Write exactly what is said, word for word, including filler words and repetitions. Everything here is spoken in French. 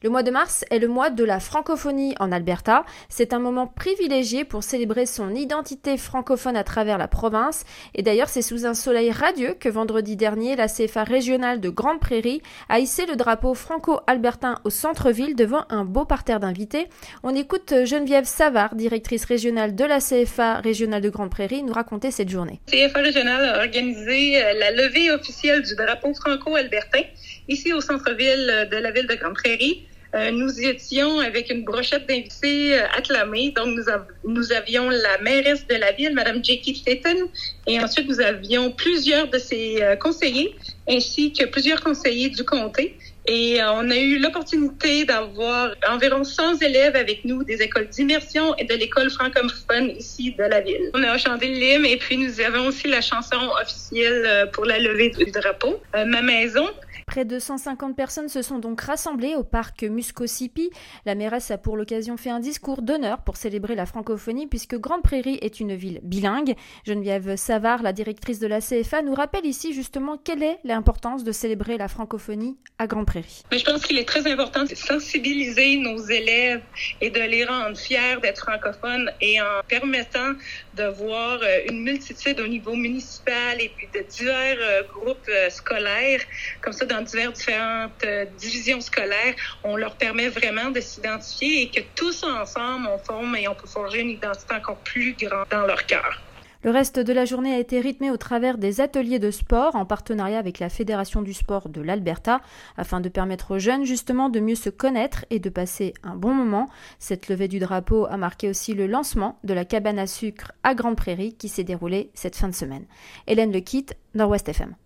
Le mois de mars est le mois de la francophonie en Alberta. C'est un moment privilégié pour célébrer son identité francophone à travers la province. Et d'ailleurs, c'est sous un soleil radieux que vendredi dernier, la C F A régionale de Grande Prairie a hissé le drapeau franco-albertain au centre-ville devant un beau parterre d'invités. On écoute Geneviève Savard, directrice régionale de la C F A régionale de Grande Prairie, nous raconter cette journée. C F A régionale a organisé la levée officielle du drapeau franco-albertain ici au centre-ville de la ville de Grande Prairie. Euh, nous y étions avec une brochette d'invités euh, acclamés. Donc, nous, av- nous avions la mairesse de la ville, Mme Jackie Staten, et ensuite, nous avions plusieurs de ses euh, conseillers, ainsi que plusieurs conseillers du comté. Et euh, on a eu l'opportunité d'avoir environ cent élèves avec nous des écoles d'immersion et de l'école francophone ici de la ville. On a chanté l'hymne et puis nous avons aussi la chanson officielle pour la levée du drapeau. Euh, Ma maison. Près de cent cinquante personnes se sont donc rassemblées au parc Muskosipi. La mairesse a pour l'occasion fait un discours d'honneur pour célébrer la francophonie puisque Grande Prairie est une ville bilingue. Geneviève Savard, la directrice de la C F A, nous rappelle ici justement quelle est l'importance de célébrer la francophonie à Grande Prairie. Mais je pense qu'il est très important de sensibiliser nos élèves et de les rendre fiers d'être francophones et en permettant de voir une multitude au niveau municipal et puis de divers groupes scolaires, comme ça dans divers, différentes euh, divisions scolaires, on leur permet vraiment de s'identifier et que tous ensemble, on forme et on peut forger une identité encore plus grande dans leur cœur. Le reste de la journée a été rythmé au travers des ateliers de sport en partenariat avec la Fédération du sport de l'Alberta afin de permettre aux jeunes justement de mieux se connaître et de passer un bon moment. Cette levée du drapeau a marqué aussi le lancement de la cabane à sucre à Grande Prairie qui s'est déroulée cette fin de semaine. Hélène Lequitte, Nord-Ouest F M.